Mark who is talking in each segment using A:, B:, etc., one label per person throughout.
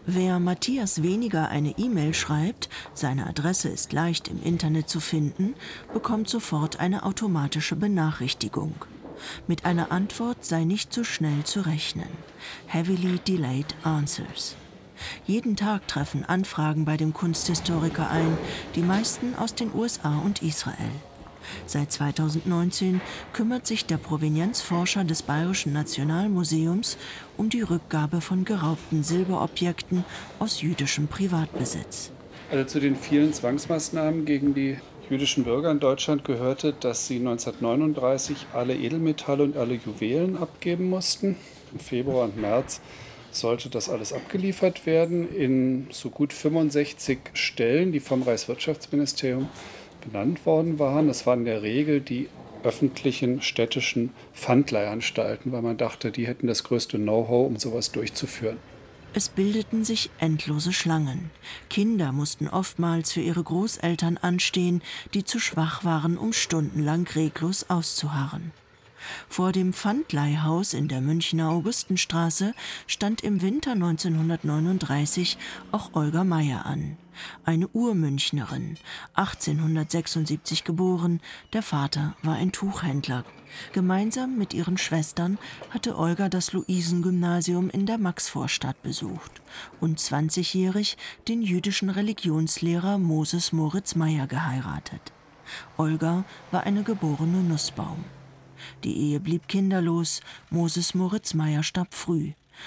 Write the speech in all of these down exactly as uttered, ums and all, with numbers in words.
A: Wer Matthias Weniger eine E-Mail schreibt, seine Adresse ist leicht im Internet zu finden, bekommt sofort eine automatische Benachrichtigung. Mit einer Antwort sei nicht so schnell zu rechnen. Heavily delayed answers. Jeden Tag treffen Anfragen bei dem Kunsthistoriker ein, die meisten aus den U S A und Israel. Seit zweitausendneunzehn kümmert sich der Provenienzforscher des Bayerischen Nationalmuseums um die Rückgabe von geraubten Silberobjekten aus jüdischem Privatbesitz.
B: Also zu den vielen Zwangsmaßnahmen gegen die jüdischen Bürger in Deutschland gehörte, dass sie neunzehnhundertneununddreißig alle Edelmetalle und alle Juwelen abgeben mussten. Im Februar und März sollte das alles abgeliefert werden in so gut fünfundsechzig Stellen, die vom Reichswirtschaftsministerium benannt worden waren. Das waren in der Regel die öffentlichen städtischen Pfandleihanstalten, weil man dachte, die hätten das größte Know-how, um sowas durchzuführen.
A: Es bildeten sich endlose Schlangen. Kinder mussten oftmals für ihre Großeltern anstehen, die zu schwach waren, um stundenlang reglos auszuharren. Vor dem Pfandleihhaus in der Münchner Augustenstraße stand im Winter neunzehnhundertneununddreißig auch Olga Meyer an. Eine Urmünchnerin, achtzehnhundertsechsundsiebzig geboren, der Vater war ein Tuchhändler. Gemeinsam mit ihren Schwestern hatte Olga das Luisengymnasium in der Maxvorstadt besucht und zwanzigjährig den jüdischen Religionslehrer Moses Moritz Meyer geheiratet. Olga war eine geborene Nussbaum. Die Ehe blieb kinderlos, Moses Moritz Meyer starb früh,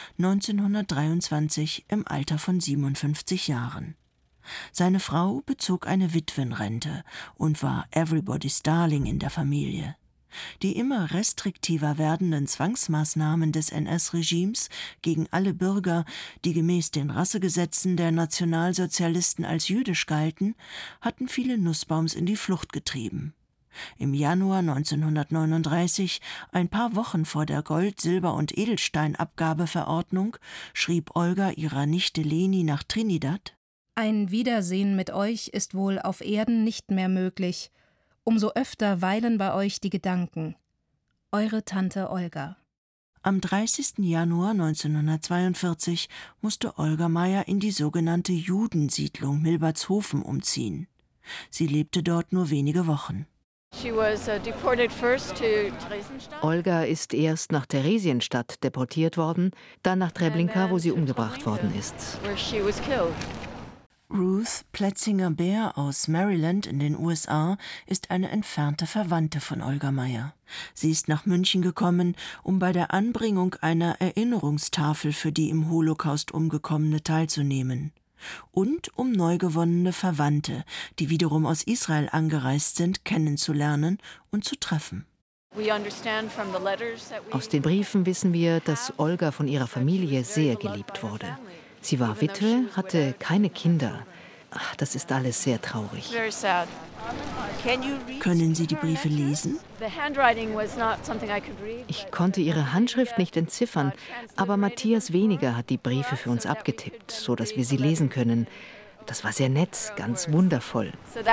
A: neunzehnhundertdreiundzwanzig im Alter von siebenundfünfzig Jahren. Seine Frau bezog eine Witwenrente und war Everybody's Darling in der Familie. Die immer restriktiver werdenden Zwangsmaßnahmen des N S-Regimes gegen alle Bürger, die gemäß den Rassegesetzen der Nationalsozialisten als jüdisch galten, hatten viele Nussbaums in die Flucht getrieben. Im Januar neunzehnhundertneununddreißig, ein paar Wochen vor der Gold-, Silber- und Edelsteinabgabeverordnung, schrieb Olga ihrer Nichte Leni nach Trinidad:
C: Ein Wiedersehen mit euch ist wohl auf Erden nicht mehr möglich. Umso öfter weilen bei euch die Gedanken. Eure Tante Olga.
A: Am dreißigsten Januar neunzehnhundertzweiundvierzig musste Olga Meyer in die sogenannte Judensiedlung Milbertshofen umziehen. Sie lebte dort nur wenige Wochen.
D: Olga ist erst nach Theresienstadt deportiert worden, dann nach Treblinka, wo sie umgebracht worden ist.
A: Ruth Plätzinger-Beer aus Maryland in den U S A ist eine entfernte Verwandte von Olga Meyer. Sie ist nach München gekommen, um bei der Anbringung einer Erinnerungstafel für die im Holocaust Umgekommene teilzunehmen. Und um neu gewonnene Verwandte, die wiederum aus Israel angereist sind, kennenzulernen und zu treffen.
D: Aus den Briefen wissen wir, dass Olga von ihrer Familie sehr geliebt wurde. Sie war Witwe, hatte keine Kinder. Ach, das ist alles sehr traurig.
A: Können Sie die Briefe lesen?
D: Ich konnte ihre Handschrift nicht entziffern, aber Matthias Weniger hat die Briefe für uns abgetippt, so dass wir sie lesen können. Das war sehr nett, ganz wundervoll.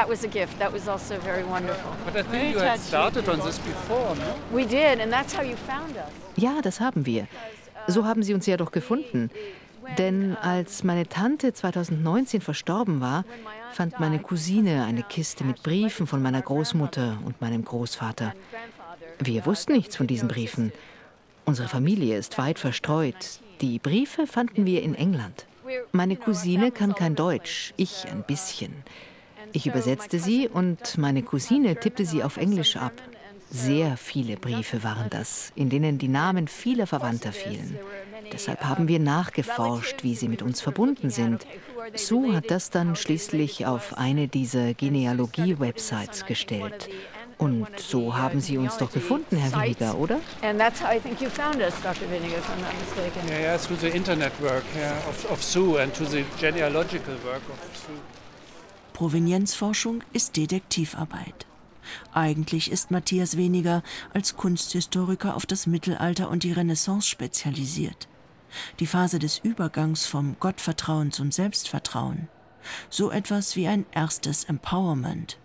D: Ja, das haben wir. So haben Sie uns ja doch gefunden. Denn als meine Tante zweitausendneunzehn verstorben war, fand meine Cousine eine Kiste mit Briefen von meiner Großmutter und meinem Großvater. Wir wussten nichts von diesen Briefen. Unsere Familie ist weit verstreut. Die Briefe fanden wir in England. Meine Cousine kann kein Deutsch, ich ein bisschen. Ich übersetzte sie und meine Cousine tippte sie auf Englisch ab. Sehr viele Briefe waren das, in denen die Namen vieler Verwandter fielen. Deshalb haben wir nachgeforscht, wie sie mit uns verbunden sind. Sue hat das dann schließlich auf eine dieser Genealogie-Websites gestellt. Und so haben Sie uns doch gefunden, Herr Weniger, oder?
B: Ja, ja, through the internet work yeah, of, of Sue and to the genealogical work of Sue.
A: Provenienzforschung ist Detektivarbeit. Eigentlich ist Matthias Weniger als Kunsthistoriker auf das Mittelalter und die Renaissance spezialisiert. Die Phase des Übergangs vom Gottvertrauen zum Selbstvertrauen. So etwas wie ein erstes Empowerment.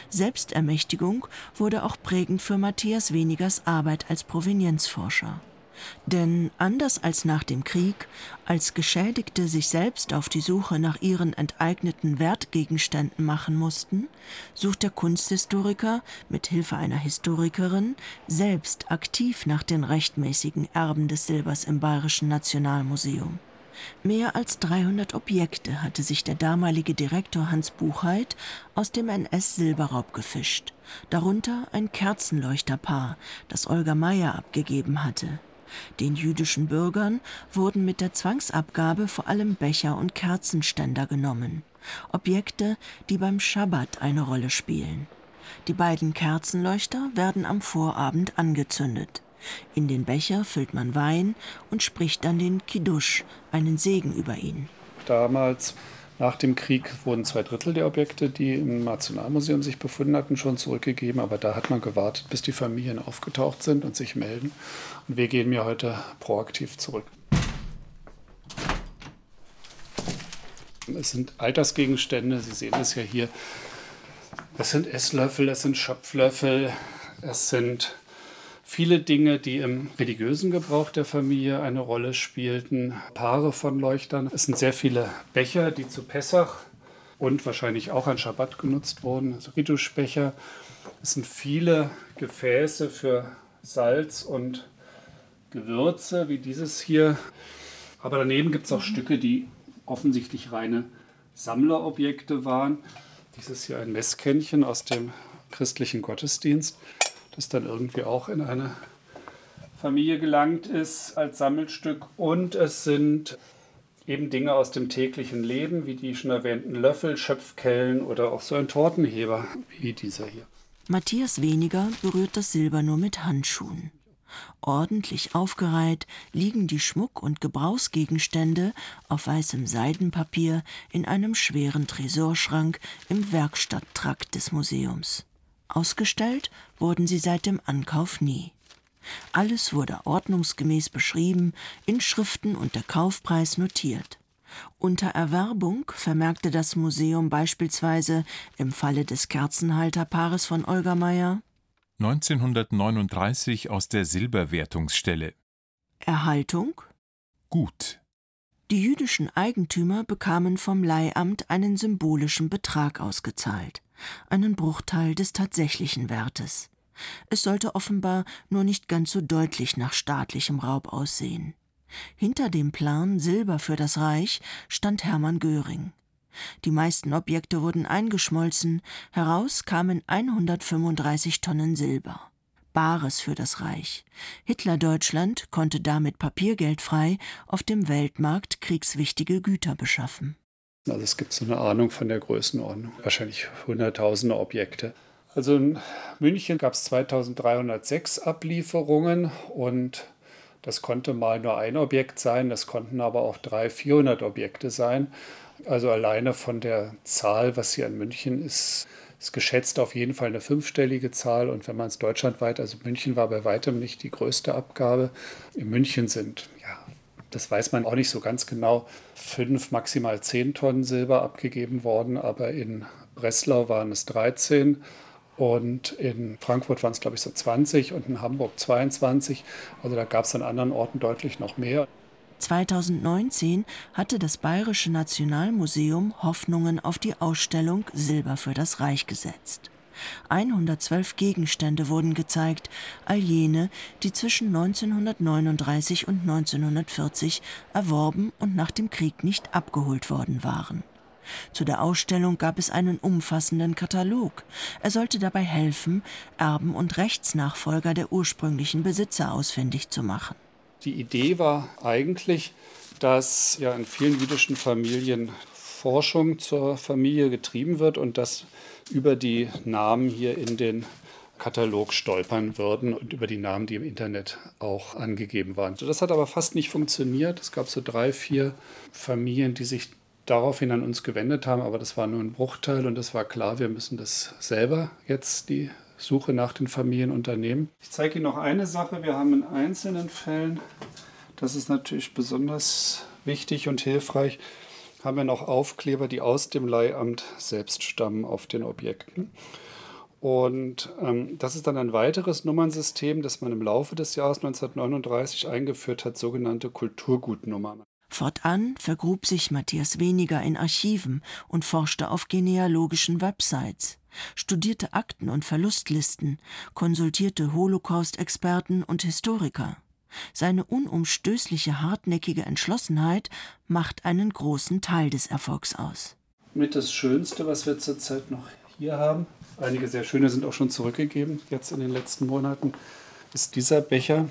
A: Selbstermächtigung wurde auch prägend für Matthias Wenigers Arbeit als Provenienzforscher. Denn anders als nach dem Krieg, als Geschädigte sich selbst auf die Suche nach ihren enteigneten Wertgegenständen machen mussten, sucht der Kunsthistoriker mit Hilfe einer Historikerin selbst aktiv nach den rechtmäßigen Erben des Silbers im Bayerischen Nationalmuseum. Mehr als dreihundert Objekte hatte sich der damalige Direktor Hans Buchheit aus dem N S-Silberraub gefischt, darunter ein Kerzenleuchterpaar, das Olga Meyer abgegeben hatte. Den jüdischen Bürgern wurden mit der Zwangsabgabe vor allem Becher und Kerzenständer genommen, Objekte, die beim Schabbat eine Rolle spielen. Die beiden Kerzenleuchter werden am Vorabend angezündet. In den Becher füllt man Wein und spricht dann den Kiddusch, einen Segen über ihn.
B: Damals, nach dem Krieg, wurden zwei Drittel der Objekte, die im Nationalmuseum sich befunden hatten, schon zurückgegeben. Aber da hat man gewartet, bis die Familien aufgetaucht sind und sich melden. Und wir gehen mir heute proaktiv zurück. Es sind Altersgegenstände, Sie sehen es ja hier. Es sind Esslöffel, es sind Schöpflöffel, es sind viele Dinge, die im religiösen Gebrauch der Familie eine Rolle spielten. Paare von Leuchtern. Es sind sehr viele Becher, die zu Pessach und wahrscheinlich auch an Schabbat genutzt wurden, also Kidduschbecher. Es sind viele Gefäße für Salz und Gewürze, wie dieses hier. Aber daneben gibt es auch Stücke, die offensichtlich reine Sammlerobjekte waren. Dieses hier ein Messkännchen aus dem christlichen Gottesdienst, das dann irgendwie auch in eine Familie gelangt ist als Sammelstück. Und es sind eben Dinge aus dem täglichen Leben, wie die schon erwähnten Löffel, Schöpfkellen oder auch so ein Tortenheber wie dieser hier.
A: Matthias Weniger berührt das Silber nur mit Handschuhen. Ordentlich aufgereiht liegen die Schmuck- und Gebrauchsgegenstände auf weißem Seidenpapier in einem schweren Tresorschrank im Werkstatttrakt des Museums. Ausgestellt wurden sie seit dem Ankauf nie. Alles wurde ordnungsgemäß beschrieben, in Schriften und der Kaufpreis notiert. Unter Erwerbung vermerkte das Museum beispielsweise im Falle des Kerzenhalterpaares von Olga Meyer:
E: neunzehnhundertneununddreißig aus der Silberwertungsstelle.
A: Erhaltung?
E: Gut.
A: Die jüdischen Eigentümer bekamen vom Leihamt einen symbolischen Betrag ausgezahlt, einen Bruchteil des tatsächlichen Wertes. Es sollte offenbar nur nicht ganz so deutlich nach staatlichem Raub aussehen. Hinter dem Plan Silber für das Reich stand Hermann Göring. Die meisten Objekte wurden eingeschmolzen, heraus kamen hundertfünfunddreißig Tonnen Silber. Bares für das Reich. Hitlerdeutschland konnte damit papiergeldfrei auf dem Weltmarkt kriegswichtige Güter beschaffen.
B: Also es gibt so eine Ahnung von der Größenordnung, wahrscheinlich hunderttausende Objekte. Also in München gab es zweitausenddreihundertsechs Ablieferungen und das konnte mal nur ein Objekt sein, das konnten aber auch dreihundert, vierhundert Objekte sein. Also alleine von der Zahl, was hier in München ist, ist geschätzt auf jeden Fall eine fünfstellige Zahl. Und wenn man es deutschlandweit, also München war bei weitem nicht die größte Abgabe. In München sind, ja, das weiß man auch nicht so ganz genau, fünf, maximal zehn Tonnen Silber abgegeben worden. Aber in Breslau waren es dreizehn. Und in Frankfurt waren es, glaube ich, so zwanzig und in Hamburg zweiundzwanzig. Also da gab es an anderen Orten deutlich noch mehr.
A: zweitausendneunzehn hatte das Bayerische Nationalmuseum Hoffnungen auf die Ausstellung Silber für das Reich gesetzt. hundertzwölf Gegenstände wurden gezeigt, all jene, die zwischen neunzehnhundertneununddreißig und neunzehnhundertvierzig erworben und nach dem Krieg nicht abgeholt worden waren. Zu der Ausstellung gab es einen umfassenden Katalog. Er sollte dabei helfen, Erben und Rechtsnachfolger der ursprünglichen Besitzer ausfindig zu machen.
B: Die Idee war eigentlich, dass ja in vielen jüdischen Familien Forschung zur Familie getrieben wird und dass über die Namen hier in den Katalog stolpern würden und über die Namen, die im Internet auch angegeben waren. Das hat aber fast nicht funktioniert. Es gab so drei, vier Familien, die sich daraufhin an uns gewendet haben, aber das war nur ein Bruchteil und es war klar, wir müssen das selber jetzt die Suche nach den Familien unternehmen. Ich zeige Ihnen noch eine Sache. Wir haben in einzelnen Fällen, das ist natürlich besonders wichtig und hilfreich, haben wir noch Aufkleber, die aus dem Leihamt selbst stammen auf den Objekten. Und ähm, das ist dann ein weiteres Nummernsystem, das man im Laufe des Jahres neunzehnhundertneununddreißig eingeführt hat, sogenannte Kulturgutnummern.
A: Fortan vergrub sich Matthias Weniger in Archiven und forschte auf genealogischen Websites, studierte Akten und Verlustlisten, konsultierte Holocaust-Experten und Historiker. Seine unumstößliche, hartnäckige Entschlossenheit macht einen großen Teil des Erfolgs aus.
B: Mit das Schönste, was wir zurzeit noch hier haben, einige sehr schöne sind auch schon zurückgegeben, jetzt in den letzten Monaten, ist dieser Becher,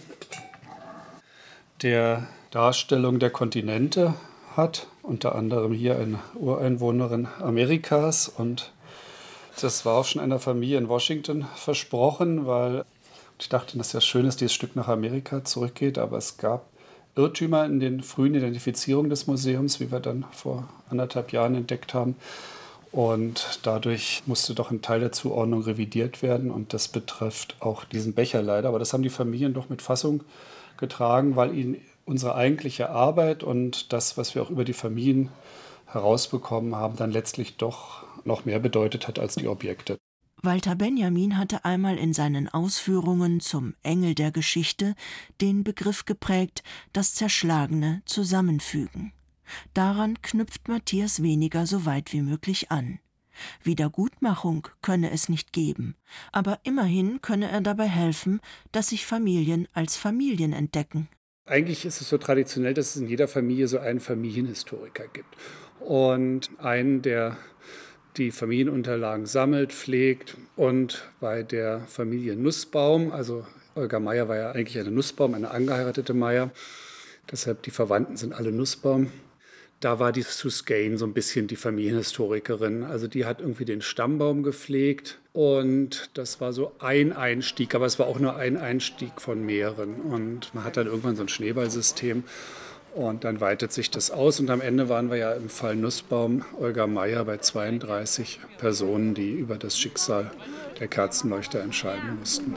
B: der Darstellung der Kontinente hat, unter anderem hier eine Ureinwohnerin Amerikas. Und das war auch schon einer Familie in Washington versprochen, weil ich dachte, dass ja schön ist, dieses Stück nach Amerika zurückgeht, aber es gab Irrtümer in den frühen Identifizierungen des Museums, wie wir dann vor anderthalb Jahren entdeckt haben. Und dadurch musste doch ein Teil der Zuordnung revidiert werden und das betrifft auch diesen Becher leider. Aber das haben die Familien doch mit Fassung getragen, weil ihnen unsere eigentliche Arbeit und das, was wir auch über die Familien herausbekommen haben, dann letztlich doch noch mehr bedeutet hat als die Objekte.
A: Walter Benjamin hatte einmal in seinen Ausführungen zum Engel der Geschichte den Begriff geprägt, das Zerschlagene zusammenfügen. Daran knüpft Matthias Weniger so weit wie möglich an. Wiedergutmachung könne es nicht geben, aber immerhin könne er dabei helfen, dass sich Familien als Familien entdecken.
B: Eigentlich ist es so traditionell, dass es in jeder Familie so einen Familienhistoriker gibt. Und einen, der die Familienunterlagen sammelt, pflegt. Und bei der Familie Nussbaum, also Olga Meyer war ja eigentlich eine Nussbaum, eine angeheiratete Meyer, deshalb die Verwandten sind alle Nussbaum. Da war die Sue Gain so ein bisschen die Familienhistorikerin. Also die hat irgendwie den Stammbaum gepflegt und das war so ein Einstieg, aber es war auch nur ein Einstieg von mehreren. Und man hat dann irgendwann so ein Schneeballsystem und dann weitet sich das aus. Und am Ende waren wir ja im Fall Nussbaum, Olga Meyer, bei zweiunddreißig Personen, die über das Schicksal der Kerzenleuchter entscheiden mussten.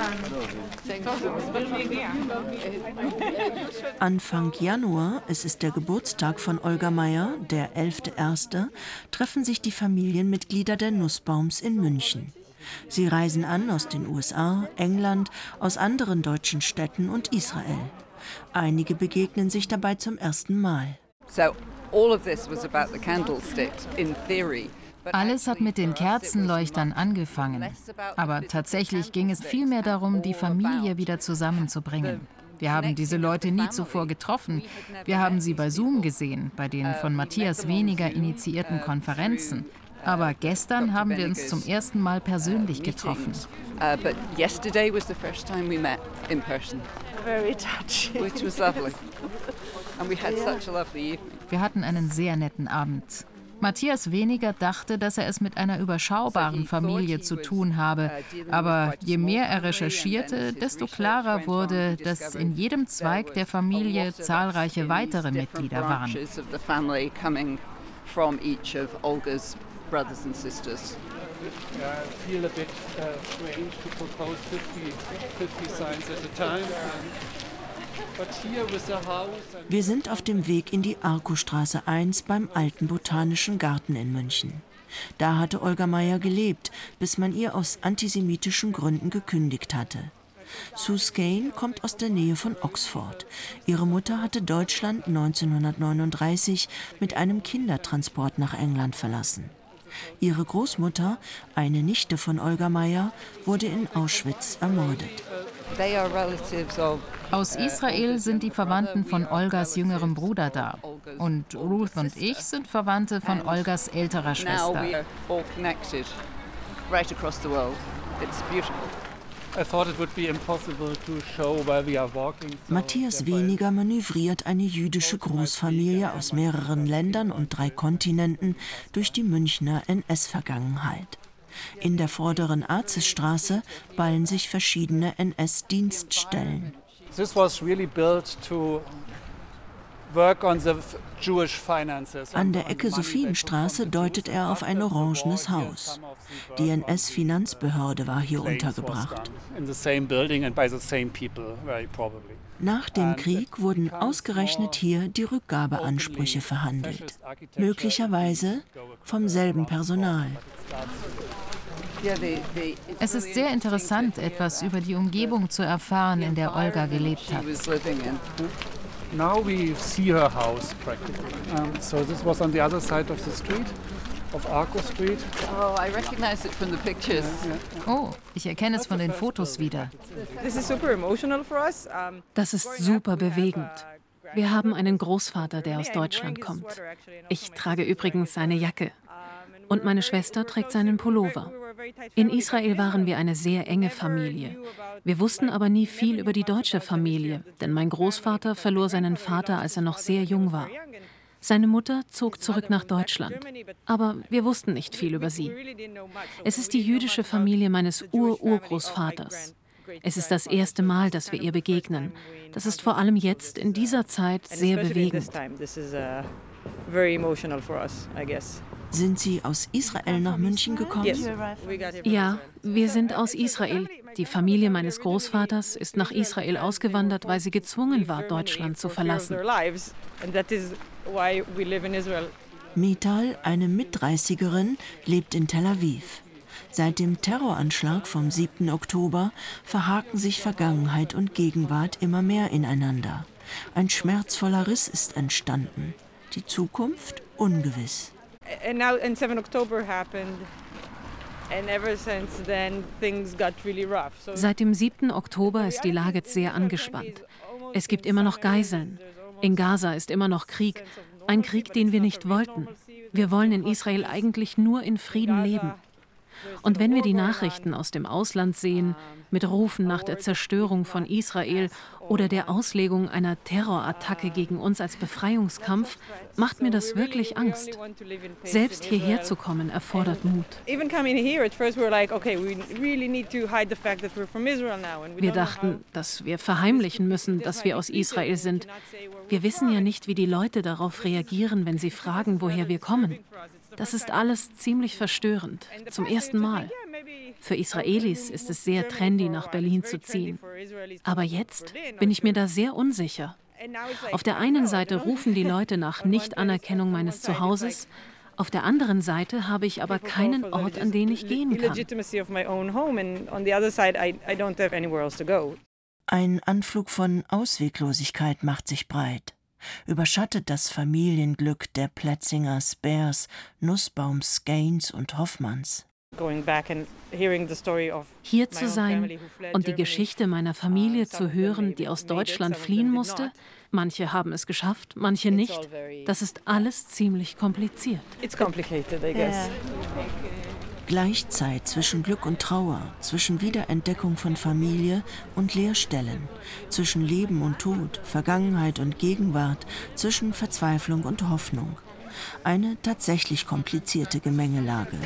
A: Anfang Januar, es ist der Geburtstag von Olga Meyer, der elfte erste, treffen sich die Familienmitglieder der Nussbaums in München. Sie reisen an aus den U S A, England, aus anderen deutschen Städten und Israel. Einige begegnen sich dabei zum ersten Mal.
F: So, all of this was about the candlesticks in theory.
G: Alles hat mit den Kerzenleuchtern angefangen. Aber tatsächlich ging es vielmehr darum, die Familie wieder zusammenzubringen. Wir haben diese Leute nie zuvor getroffen. Wir haben sie bei Zoom gesehen, bei den von Matthias Weniger initiierten Konferenzen. Aber gestern haben wir uns zum ersten Mal persönlich getroffen.
F: But yesterday was the first time we met in person.
H: Very touching.
F: Which was lovely. And we had such a lovely evening.
G: Wir hatten einen sehr netten Abend. Matthias Weniger dachte, dass er es mit einer überschaubaren Familie zu tun habe. Aber je mehr er recherchierte, desto klarer wurde, dass in jedem Zweig der Familie zahlreiche weitere Mitglieder waren.
A: Wir sind auf dem Weg in die Arkostraße eins beim Alten Botanischen Garten in München. Da hatte Olga Meyer gelebt, bis man ihr aus antisemitischen Gründen gekündigt hatte. Sue Gain kommt aus der Nähe von Oxford. Ihre Mutter hatte Deutschland neunzehnhundertneununddreißig mit einem Kindertransport nach England verlassen. Ihre Großmutter, eine Nichte von Olga Meyer, wurde in Auschwitz ermordet.
G: Aus Israel sind die Verwandten von Olgas jüngerem Bruder da. Und Ruth und ich sind Verwandte von Olgas älterer Schwester.
A: Matthias Weniger manövriert eine jüdische Großfamilie aus mehreren Ländern und drei Kontinenten durch die Münchner N S-Vergangenheit. In der vorderen Arzisstraße ballen sich verschiedene N S-Dienststellen. An der Ecke Sophienstraße deutet er auf ein orangenes Haus. Die N S-Finanzbehörde war hier untergebracht. Nach dem Krieg wurden ausgerechnet hier die Rückgabeansprüche verhandelt. Möglicherweise vom selben Personal.
G: Es ist sehr interessant, etwas über die Umgebung zu erfahren, in der Olga gelebt hat.
B: Now we see her house practically. Um, so this was on the other side of the street, of Arco Street.
F: Oh, I recognize it from the pictures.
G: Oh, ich erkenne es von den Fotos wieder.
C: Das ist super bewegend. Wir haben einen Großvater, der aus Deutschland kommt. Ich trage übrigens seine Jacke. Und meine Schwester trägt seinen Pullover. In Israel waren wir eine sehr enge Familie. Wir wussten aber nie viel über die deutsche Familie, denn mein Großvater verlor seinen Vater, als er noch sehr jung war. Seine Mutter zog zurück nach Deutschland, aber wir wussten nicht viel über sie. Es ist die jüdische Familie meines Ur-Urgroßvaters. Es ist das erste Mal, dass wir ihr begegnen. Das ist vor allem jetzt in dieser Zeit sehr bewegend.
A: Sind Sie aus Israel nach München gekommen?
C: Ja, wir sind aus Israel. Die Familie meines Großvaters ist nach Israel ausgewandert, weil sie gezwungen war, Deutschland zu verlassen.
A: Mital, eine Mitdreißigerin, lebt in Tel Aviv. Seit dem Terroranschlag vom siebten Oktober verhaken sich Vergangenheit und Gegenwart immer mehr ineinander. Ein schmerzvoller Riss ist entstanden. Die Zukunft ungewiss.
H: And now and seven October happened. And ever since then things got really rough. So
C: Seit dem siebten Oktober ist die Lage sehr angespannt. Es gibt immer noch Geiseln. In Gaza ist immer noch Krieg. Ein Krieg, den wir nicht wollten. Wir wollen in Israel eigentlich nur in Frieden leben. Und wenn wir die Nachrichten aus dem Ausland sehen, mit Rufen nach der Zerstörung von Israel oder der Auslegung einer Terrorattacke gegen uns als Befreiungskampf, macht mir das wirklich Angst. Selbst hierher zu kommen, erfordert Mut. Wir dachten, dass wir verheimlichen müssen, dass wir aus Israel sind. Wir wissen ja nicht, wie die Leute darauf reagieren, wenn sie fragen, woher wir kommen. Das ist alles ziemlich verstörend, zum ersten Mal. Für Israelis ist es sehr trendy, nach Berlin zu ziehen. Aber jetzt bin ich mir da sehr unsicher. Auf der einen Seite rufen die Leute nach Nichtanerkennung meines Zuhauses, auf der anderen Seite habe ich aber keinen Ort, an den ich gehen kann.
A: Ein Anflug von Ausweglosigkeit macht sich breit. Überschattet das Familienglück der Plätzingers, Beers, Nussbaums, Gaines und Hoffmanns.
C: Hier zu sein und die Geschichte meiner Familie zu hören, die aus Deutschland fliehen musste, manche haben es geschafft, manche nicht, das ist alles ziemlich kompliziert.
A: Gleichzeit zwischen Glück und Trauer, zwischen Wiederentdeckung von Familie und Leerstellen, zwischen Leben und Tod, Vergangenheit und Gegenwart, zwischen Verzweiflung und Hoffnung. Eine tatsächlich komplizierte Gemengelage.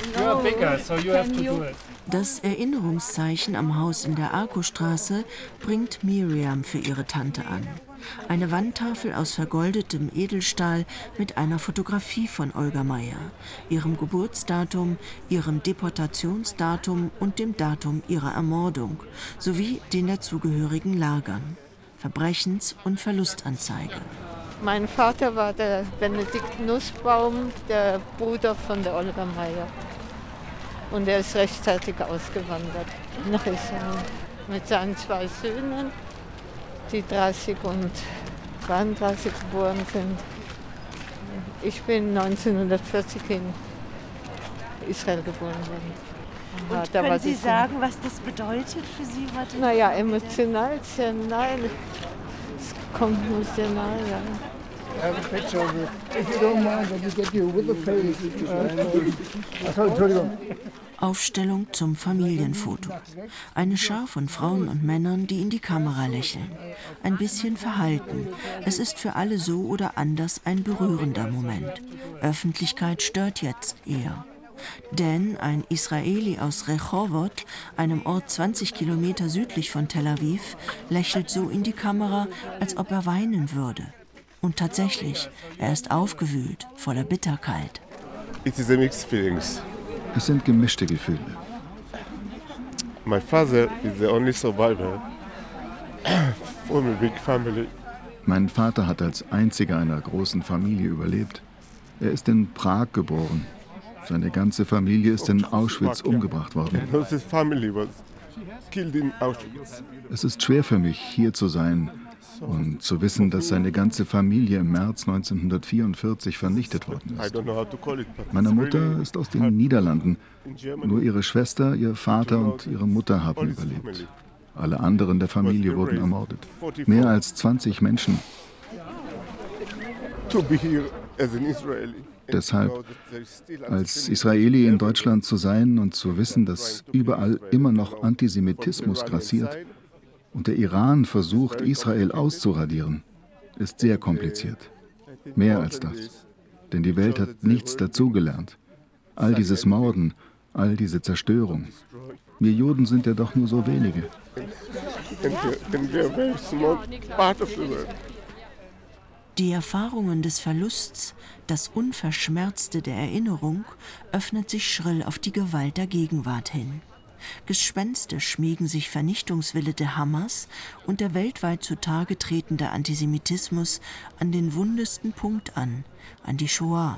A: Das Erinnerungszeichen am Haus in der Arco-Straße bringt Miriam für ihre Tante an. Eine Wandtafel aus vergoldetem Edelstahl mit einer Fotografie von Olga Meyer, ihrem Geburtsdatum, ihrem Deportationsdatum und dem Datum ihrer Ermordung, sowie den dazugehörigen Lagern. Verbrechens- und Verlustanzeige.
I: Mein Vater war der Benedikt Nussbaum, der Bruder von der Olga Meyer. Und er ist rechtzeitig ausgewandert nach Israel mit seinen zwei Söhnen, die dreißig und zweiunddreißig geboren sind. Ich bin neunzehnhundertvierzig in Israel geboren worden.
J: Und ja, können Sie sagen, was das bedeutet für Sie heute?
I: Naja, emotional sehr nahe. Es kommt mir sehr nahe, ja.
A: Aufstellung zum Familienfoto. Eine Schar von Frauen und Männern, die in die Kamera lächeln. Ein bisschen verhalten. Es ist für alle so oder anders ein berührender Moment. Öffentlichkeit stört jetzt eher. Denn ein Israeli aus Rehovot, einem Ort zwanzig Kilometer südlich von Tel Aviv, lächelt so in die Kamera, als ob er weinen würde. Und tatsächlich, er ist aufgewühlt, voller Bitterkeit.
K: It is a mixed feelings.
L: Es sind gemischte Gefühle.
K: My father is the only survivor from a big family.
L: Mein Vater hat als einziger einer großen Familie überlebt. Er ist in Prag geboren. Seine ganze Familie ist in Auschwitz umgebracht worden. Es ist schwer für mich, hier zu sein und zu wissen, dass seine ganze Familie im März neunzehnhundertvierundvierzig vernichtet worden ist. Meine Mutter ist aus den Niederlanden. Nur ihre Schwester, ihr Vater und ihre Mutter haben überlebt. Alle anderen der Familie wurden ermordet. Mehr als zwanzig Menschen. Deshalb, als Israeli in Deutschland zu sein und zu wissen, dass überall immer noch Antisemitismus grassiert und der Iran versucht, Israel auszuradieren, ist sehr kompliziert. Mehr als das. Denn die Welt hat nichts dazugelernt. All dieses Morden, all diese Zerstörung. Wir Juden sind ja doch nur so wenige.
A: Die Erfahrungen des Verlusts, das Unverschmerzte der Erinnerung, öffnet sich schrill auf die Gewalt der Gegenwart hin. Gespenstisch schmiegen sich Vernichtungswille der Hamas und der weltweit zutage tretende Antisemitismus an den wundesten Punkt an, an die Shoah.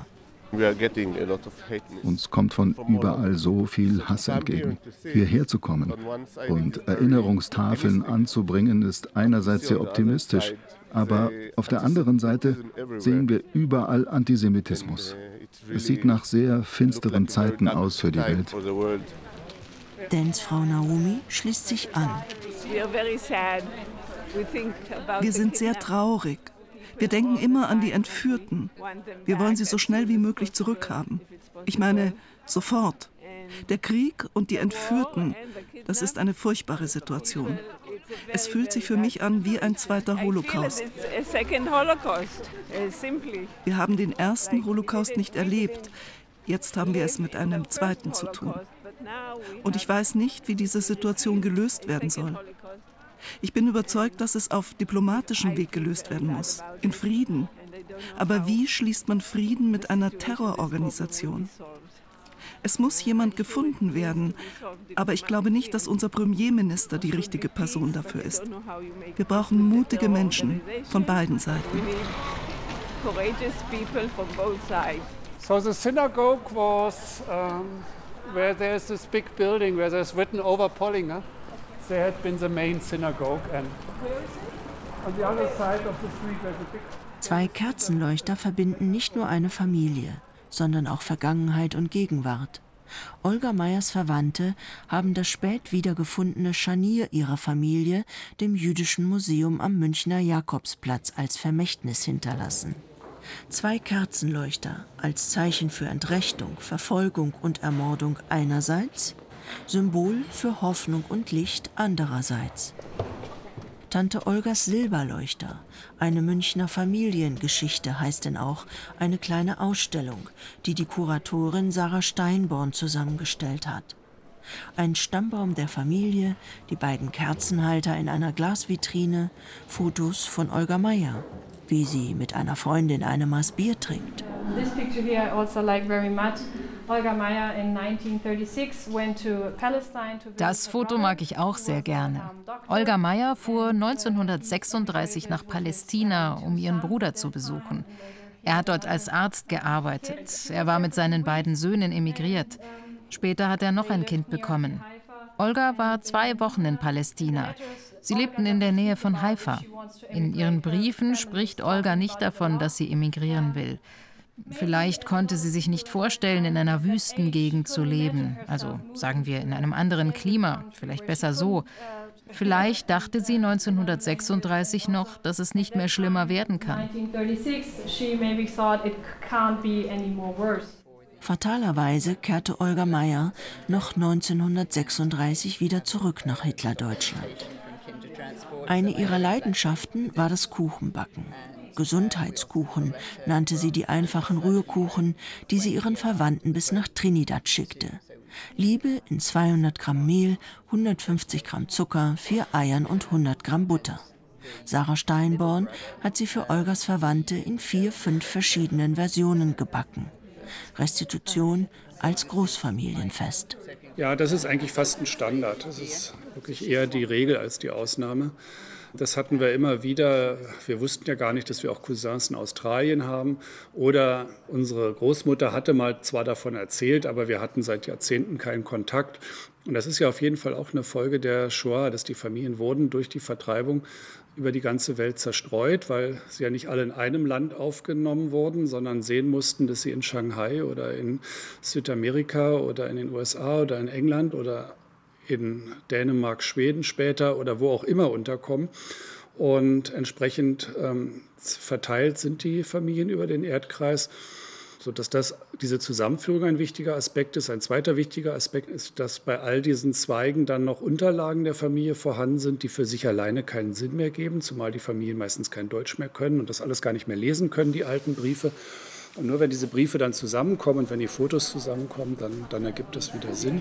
L: Uns kommt von überall so viel Hass entgegen. Hierher zu kommen und Erinnerungstafeln anzubringen, ist einerseits sehr optimistisch, aber auf der anderen Seite sehen wir überall Antisemitismus. Es sieht nach sehr finsteren Zeiten aus für die Welt.
A: Dens Frau Naomi schließt sich an.
M: Wir sind sehr traurig. Wir denken immer an die Entführten. Wir wollen sie so schnell wie möglich zurückhaben. Ich meine, sofort. Der Krieg und die Entführten, das ist eine furchtbare Situation. Es fühlt sich für mich an wie ein zweiter Holocaust. Wir haben den ersten Holocaust nicht erlebt. Jetzt haben wir es mit einem zweiten zu tun. Und ich weiß nicht, wie diese Situation gelöst werden soll. Ich bin überzeugt, dass es auf diplomatischem Weg gelöst werden muss, in Frieden. Aber wie schließt man Frieden mit einer Terrororganisation? Es muss jemand gefunden werden, aber ich glaube nicht, dass unser Premierminister die richtige Person dafür ist. Wir brauchen mutige Menschen von beiden Seiten.
B: So the synagogue was um, where there's this big building where there's written over Pollinger. There had been the main synagogue and on the other side of the street there's a big...
A: Zwei Kerzenleuchter verbinden nicht nur eine Familie, sondern auch Vergangenheit und Gegenwart. Olga Meyers Verwandte haben das spät wiedergefundene Scharnier ihrer Familie dem Jüdischen Museum am Münchner Jakobsplatz als Vermächtnis hinterlassen. Zwei Kerzenleuchter als Zeichen für Entrechtung, Verfolgung und Ermordung einerseits, Symbol für Hoffnung und Licht andererseits. Tante Olgas Silberleuchter, eine Münchner Familiengeschichte, heißt denn auch eine kleine Ausstellung, die die Kuratorin Sarah Steinborn zusammengestellt hat. Ein Stammbaum der Familie, die beiden Kerzenhalter in einer Glasvitrine, Fotos von Olga Meyer, wie sie mit einer Freundin eine Maß Bier trinkt.
N: This picture here I also like very much. Olga Meyer in neunzehnhundertsechsunddreißig went to Palestine to visit.
G: Das Foto mag ich auch sehr gerne. Olga Meyer fuhr neunzehnhundertsechsunddreißig nach Palästina, um ihren Bruder zu besuchen. Er hat dort als Arzt gearbeitet. Er war mit seinen beiden Söhnen emigriert. Später hat er noch ein Kind bekommen. Olga war zwei Wochen in Palästina. Sie lebten in der Nähe von Haifa. In ihren Briefen spricht Olga nicht davon, dass sie emigrieren will. Vielleicht konnte sie sich nicht vorstellen, in einer Wüstengegend zu leben. Also sagen wir in einem anderen Klima, vielleicht besser so. Vielleicht dachte sie neunzehnhundertsechsunddreißig noch, dass es nicht mehr schlimmer werden kann.
A: Fatalerweise kehrte Olga Meyer noch neunzehnhundertsechsunddreißig wieder zurück nach Hitlerdeutschland. Eine ihrer Leidenschaften war das Kuchenbacken. Gesundheitskuchen nannte sie die einfachen Rührkuchen, die sie ihren Verwandten bis nach Trinidad schickte. Liebe in zweihundert Gramm Mehl, hundertfünfzig Gramm Zucker, vier Eiern und hundert Gramm Butter. Sarah Steinborn hat sie für Olgas Verwandte in vier, fünf verschiedenen Versionen gebacken. Restitution als
B: Das hatten wir immer wieder. Wir wussten ja gar nicht, dass wir auch Cousins in Australien haben. Oder unsere Großmutter hatte mal zwar davon erzählt, aber wir hatten seit Jahrzehnten keinen Kontakt. Und das ist ja auf jeden Fall auch eine Folge der Shoah, dass die Familien wurden durch die Vertreibung über die ganze Welt zerstreut, weil sie ja nicht alle in einem Land aufgenommen wurden, sondern sehen mussten, dass sie in Shanghai oder in Südamerika oder in den U S A oder in England oder in Dänemark, Schweden später oder wo auch immer unterkommen. Und entsprechend ähm, verteilt sind die Familien über den Erdkreis, sodass das, diese Zusammenführung ein wichtiger Aspekt ist. Ein zweiter wichtiger Aspekt ist, dass bei all diesen Zweigen dann noch Unterlagen der Familie vorhanden sind, die für sich alleine keinen Sinn mehr geben, zumal die Familien meistens kein Deutsch mehr können und das alles gar nicht mehr lesen können, die alten Briefe. Und nur wenn diese Briefe dann zusammenkommen und wenn die Fotos zusammenkommen, dann, dann ergibt das wieder Sinn.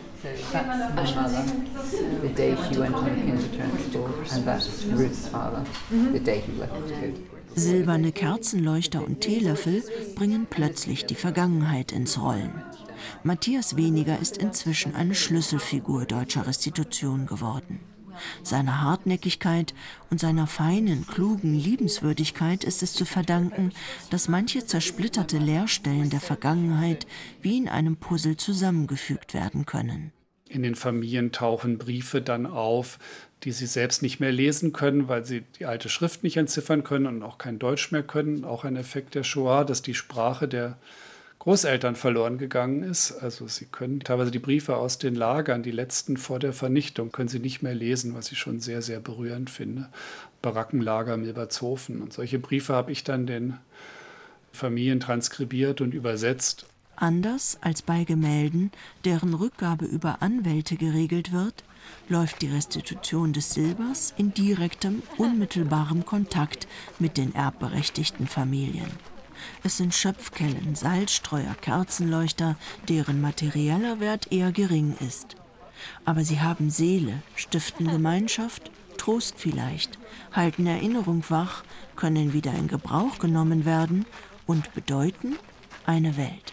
A: Silberne Kerzenleuchter und Teelöffel bringen plötzlich die Vergangenheit ins Rollen. Matthias Weniger ist inzwischen eine Schlüsselfigur deutscher Restitution geworden. Seiner Hartnäckigkeit und seiner feinen, klugen Liebenswürdigkeit ist es zu verdanken, dass manche zersplitterte Leerstellen der Vergangenheit wie in einem Puzzle zusammengefügt werden können.
B: In den Familien tauchen Briefe dann auf, die sie selbst nicht mehr lesen können, weil sie die alte Schrift nicht entziffern können und auch kein Deutsch mehr können. Auch ein Effekt der Shoah, dass die Sprache der Großeltern verloren gegangen ist. Also sie können teilweise die Briefe aus den Lagern, die letzten vor der Vernichtung, können sie nicht mehr lesen, was ich schon sehr, sehr berührend finde. Barackenlager Milbertshofen. Und solche Briefe habe ich dann den Familien transkribiert und übersetzt.
A: Anders als bei Gemälden, deren Rückgabe über Anwälte geregelt wird, läuft die Restitution des Silbers in direktem, unmittelbarem Kontakt mit den erbberechtigten Familien. Es sind Schöpfkellen, Salzstreuer, Kerzenleuchter, deren materieller Wert eher gering ist. Aber sie haben Seele, stiften Gemeinschaft, Trost vielleicht, halten Erinnerung wach, können wieder in Gebrauch genommen werden und bedeuten eine Welt.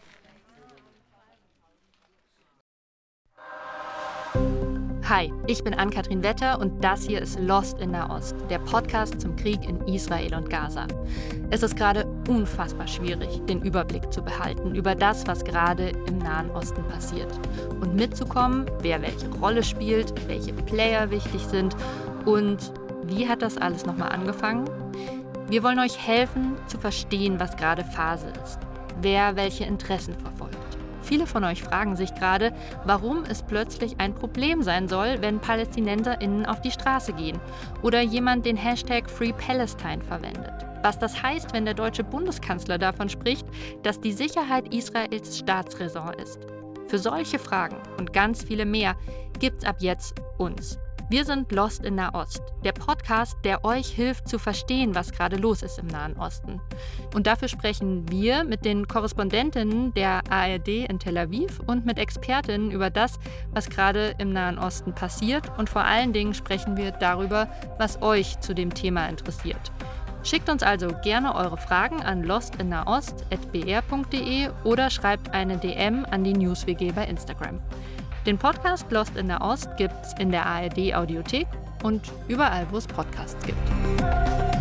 O: Hi, ich bin Ann-Kathrin Wetter und das hier ist Lost in Nahost, der Podcast zum Krieg in Israel und Gaza. Es ist gerade unfassbar schwierig, den Überblick zu behalten über das, was gerade im Nahen Osten passiert. Und mitzukommen, wer welche Rolle spielt, welche Player wichtig sind und wie hat das alles nochmal angefangen? Wir wollen euch helfen, zu verstehen, was gerade Phase ist, wer welche Interessen verfolgt. Viele von euch fragen sich gerade, warum es plötzlich ein Problem sein soll, wenn PalästinenserInnen auf die Straße gehen oder jemand den Hashtag Free Palestine verwendet. Was das heißt, wenn der deutsche Bundeskanzler davon spricht, dass die Sicherheit Israels Staatsräson ist. Für solche Fragen und ganz viele mehr gibt's ab jetzt uns. Wir sind Lost in Nahost, der Podcast, der euch hilft zu verstehen, was gerade los ist im Nahen Osten. Und dafür sprechen wir mit den Korrespondentinnen der A R D in Tel Aviv und mit Expertinnen über das, was gerade im Nahen Osten passiert. Und vor allen Dingen sprechen wir darüber, was euch zu dem Thema interessiert. Schickt uns also gerne eure Fragen an lostinnahost at b r punkt d e oder schreibt eine D M an die NewsWG bei Instagram. Den Podcast Lost in Nahost gibt's in der A R D Audiothek und überall, wo es Podcasts gibt.